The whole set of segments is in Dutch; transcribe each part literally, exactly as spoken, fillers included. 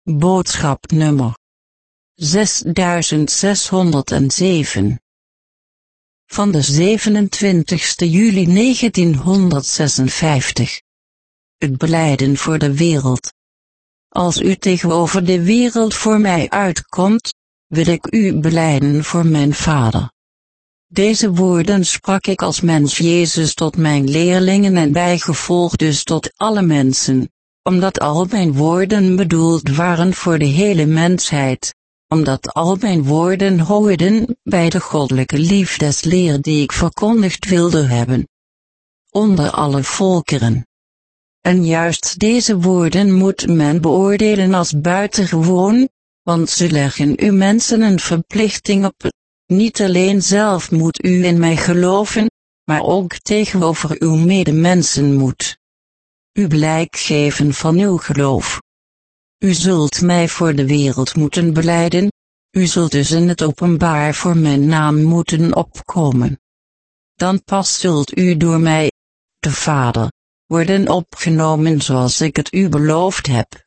Boodschap nummer zesduizend zeshonderdzeven. Van de zevenentwintigste juli negentienhonderdzesenvijftig. Het belijden voor de wereld. Als u tegenover de wereld voor mij uitkomt, wil ik u belijden voor mijn Vader. Deze woorden sprak ik als mens Jezus tot mijn leerlingen en bijgevolg dus tot alle mensen, omdat al mijn woorden bedoeld waren voor de hele mensheid, omdat al mijn woorden hoorden bij de goddelijke liefdesleer die ik verkondigd wilde hebben onder alle volkeren. En juist deze woorden moet men beoordelen als buitengewoon, want ze leggen u mensen een verplichting op. Niet alleen zelf moet u in mij geloven, maar ook tegenover uw medemensen moet u blijk geven van uw geloof. U zult mij voor de wereld moeten belijden, u zult dus in het openbaar voor mijn naam moeten opkomen. Dan pas zult u door mij, de Vader, worden opgenomen zoals ik het u beloofd heb.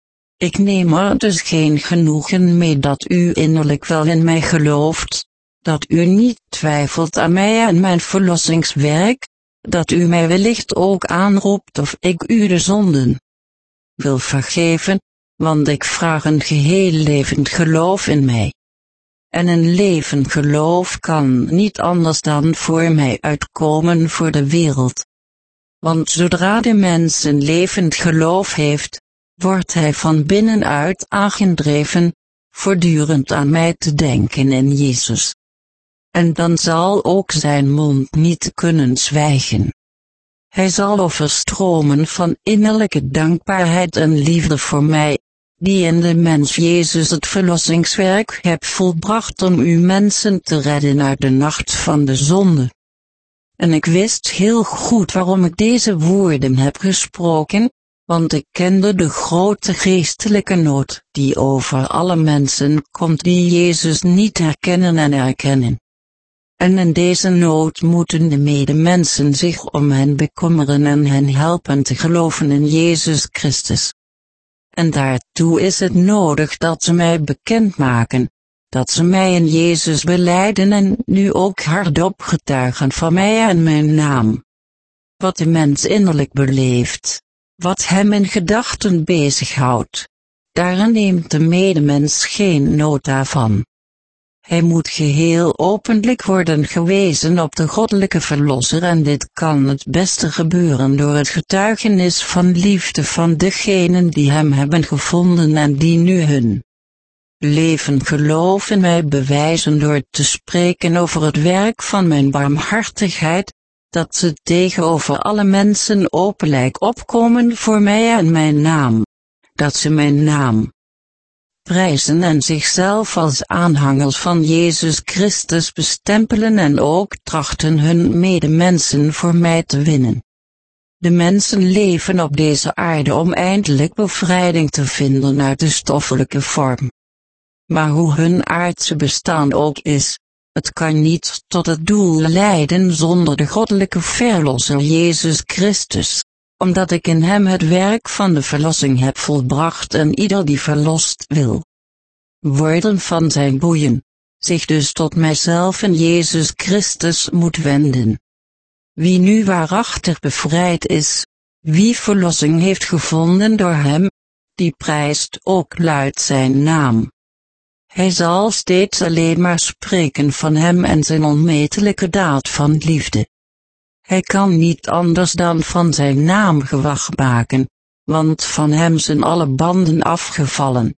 Ik neem er dus geen genoegen mee dat u innerlijk wel in mij gelooft, dat u niet twijfelt aan mij en mijn verlossingswerk, dat u mij wellicht ook aanroept of ik u de zonden wil vergeven, want ik vraag een geheel levend geloof in mij. En een levend geloof kan niet anders dan voor mij uitkomen voor de wereld. Want zodra de mens een levend geloof heeft, wordt hij van binnenuit aangedreven, voortdurend aan mij te denken in Jezus. En dan zal ook zijn mond niet kunnen zwijgen. Hij zal overstromen van innerlijke dankbaarheid en liefde voor mij, die in de mens Jezus het verlossingswerk heb volbracht om u mensen te redden uit de nacht van de zonde. En ik wist heel goed waarom ik deze woorden heb gesproken, want ik kende de grote geestelijke nood die over alle mensen komt die Jezus niet herkennen en erkennen. En in deze nood moeten de medemensen zich om hen bekommeren en hen helpen te geloven in Jezus Christus. En daartoe is het nodig dat ze mij bekendmaken, dat ze mij in Jezus belijden en nu ook hardop getuigen van mij en mijn naam. Wat de mens innerlijk beleeft, wat hem in gedachten bezighoudt, daar neemt de medemens geen nota van. Hij moet geheel openlijk worden gewezen op de goddelijke verlosser en dit kan het beste gebeuren door het getuigenis van liefde van degenen die hem hebben gevonden en die nu hun leven geloof in mij bewijzen door te spreken over het werk van mijn barmhartigheid, dat ze tegenover alle mensen openlijk opkomen voor mij en mijn naam, dat ze mijn naam prijzen en zichzelf als aanhangers van Jezus Christus bestempelen en ook trachten hun medemensen voor mij te winnen. De mensen leven op deze aarde om eindelijk bevrijding te vinden uit de stoffelijke vorm. Maar hoe hun aardse bestaan ook is, het kan niet tot het doel leiden zonder de goddelijke verlosser Jezus Christus, omdat ik in hem het werk van de verlossing heb volbracht en ieder die verlost wil worden van zijn boeien, zich dus tot mijzelf en Jezus Christus moet wenden. Wie nu waarachtig bevrijd is, wie verlossing heeft gevonden door hem, die prijst ook luid zijn naam. Hij zal steeds alleen maar spreken van hem en zijn onmetelijke daad van liefde. Hij kan niet anders dan van zijn naam gewag maken, want van hem zijn alle banden afgevallen.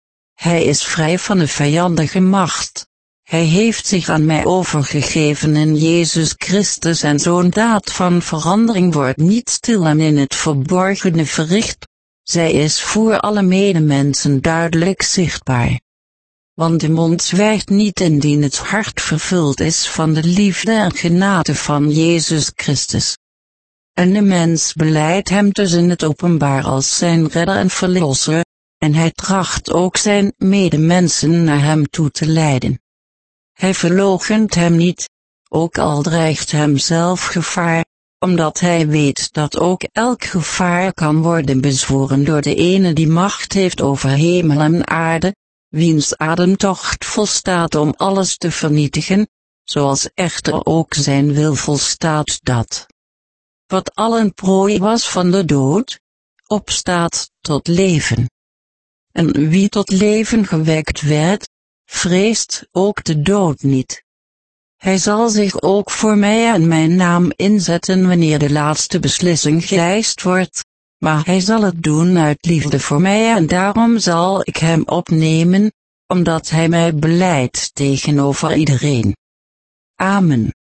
Hij is vrij van de vijandige macht. Hij heeft zich aan mij overgegeven in Jezus Christus en zo'n daad van verandering wordt niet stil en in het verborgene verricht. Zij is voor alle medemensen duidelijk zichtbaar. Want de mond zwijgt niet indien het hart vervuld is van de liefde en genade van Jezus Christus. En de mens belijdt hem dus in het openbaar als zijn redder en verlosser, en hij tracht ook zijn medemensen naar hem toe te leiden. Hij verloochent hem niet, ook al dreigt hem zelf gevaar, omdat hij weet dat ook elk gevaar kan worden bezworen door de ene die macht heeft over hemel en aarde, wiens ademtocht volstaat om alles te vernietigen, zoals echter ook zijn wil volstaat dat wat al een prooi was van de dood, opstaat tot leven. En wie tot leven gewekt werd, vreest ook de dood niet. Hij zal zich ook voor mij en mijn naam inzetten wanneer de laatste beslissing geëist wordt, maar hij zal het doen uit liefde voor mij en daarom zal ik hem opnemen, omdat hij mij belijdt tegenover iedereen. Amen.